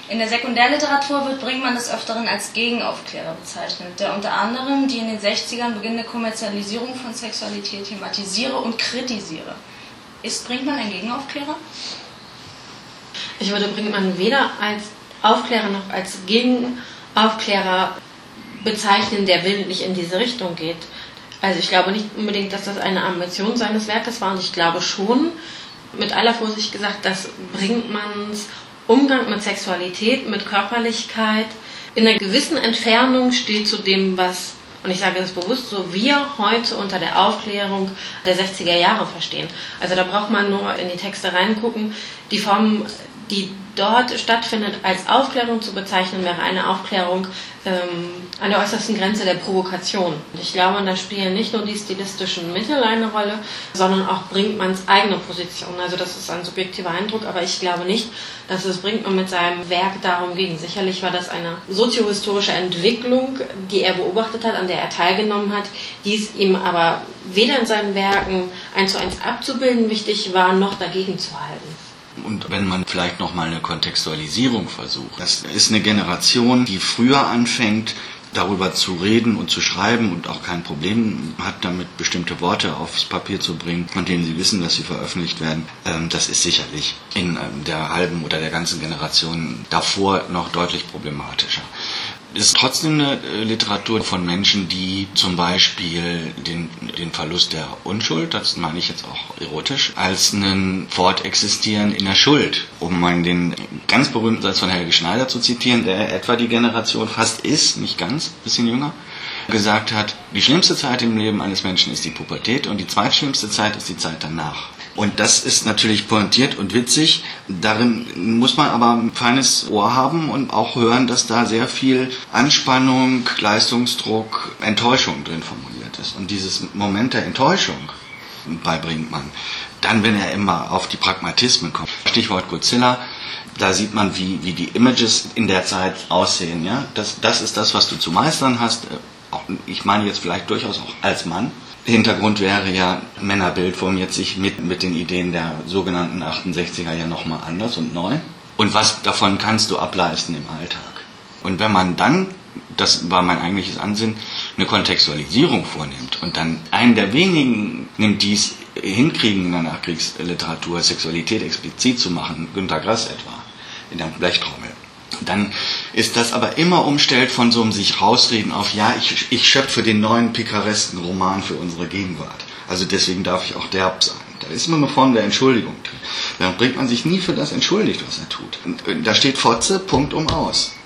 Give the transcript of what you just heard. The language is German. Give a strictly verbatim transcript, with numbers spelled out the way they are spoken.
In der Sekundärliteratur wird Brinkmann des Öfteren als Gegenaufklärer bezeichnet, der unter anderem die in den sechzigern beginnende Kommerzialisierung von Sexualität thematisiere und kritisiere. Ist Brinkmann ein Gegenaufklärer? Ich würde Brinkmann weder als Aufklärer noch als Gegenaufklärer bezeichnen, der willentlich in diese Richtung geht. Also ich glaube nicht unbedingt, dass das eine Ambition seines Werkes war, und ich glaube schon, mit aller Vorsicht gesagt, dass Brinkmanns Umgang mit Sexualität, mit Körperlichkeit in einer gewissen Entfernung steht zu dem, was, und ich sage das bewusst so, wir heute unter der Aufklärung der sechziger Jahre verstehen. Also da braucht man nur in die Texte reingucken. Die Form, die dort stattfindet, als Aufklärung zu bezeichnen, wäre eine Aufklärung ähm, an der äußersten Grenze der Provokation. Und ich glaube, da spielen nicht nur die stilistischen Mittel eine Rolle, sondern auch Brinkmanns eigene Position. Also das ist ein subjektiver Eindruck, aber ich glaube nicht, dass es Brinkmann mit seinem Werk darum ging. Sicherlich war das eine soziohistorische Entwicklung, die er beobachtet hat, an der er teilgenommen hat, die es ihm aber weder in seinen Werken eins zu eins abzubilden wichtig war, noch dagegen zu halten. Und wenn man vielleicht nochmal eine Kontextualisierung versucht, das ist eine Generation, die früher anfängt, darüber zu reden und zu schreiben und auch kein Problem hat, damit bestimmte Worte aufs Papier zu bringen, von denen sie wissen, dass sie veröffentlicht werden. Das ist sicherlich in der halben oder der ganzen Generation davor noch deutlich problematischer. Es ist trotzdem eine Literatur von Menschen, die zum Beispiel den, den Verlust der Unschuld, das meine ich jetzt auch erotisch, als einen Fortexistieren in der Schuld, um mal den ganz berühmten Satz von Helge Schneider zu zitieren, der etwa die Generation fast ist, nicht ganz, ein bisschen jünger, gesagt hat, die schlimmste Zeit im Leben eines Menschen ist die Pubertät und die zweitschlimmste Zeit ist die Zeit danach. Und das ist natürlich pointiert und witzig. Darin muss man aber ein feines Ohr haben und auch hören, dass da sehr viel Anspannung, Leistungsdruck, Enttäuschung drin formuliert ist. Und dieses Moment der Enttäuschung bei Brinkmann, dann, wenn er immer auf die Pragmatismen kommt, Stichwort Godzilla, da sieht man, wie, wie die Images in der Zeit aussehen. Ja? Das, das ist das, was du zu meistern hast. Auch, ich meine jetzt vielleicht durchaus auch als Mann. Hintergrund wäre ja, Männerbild formiert sich mit, mit den Ideen der sogenannten achtundsechziger ja nochmal anders und neu. Und was davon kannst du ableisten im Alltag? Und wenn man dann, das war mein eigentliches Ansinnen, eine Kontextualisierung vornimmt und dann einen der wenigen nimmt, die es hinkriegen in der Nachkriegsliteratur, Sexualität explizit zu machen, Günter Grass etwa, in der Blechtrommel, dann ist das aber immer umstellt von so einem sich rausreden auf, ja, ich, ich schöpfe den neuen picaresken Roman für unsere Gegenwart. Also deswegen darf ich auch derb sein. Da ist immer eine Form der Entschuldigung drin. Dann bringt man sich nie für das entschuldigt, was er tut. Und da steht Fotze, Punkt um aus.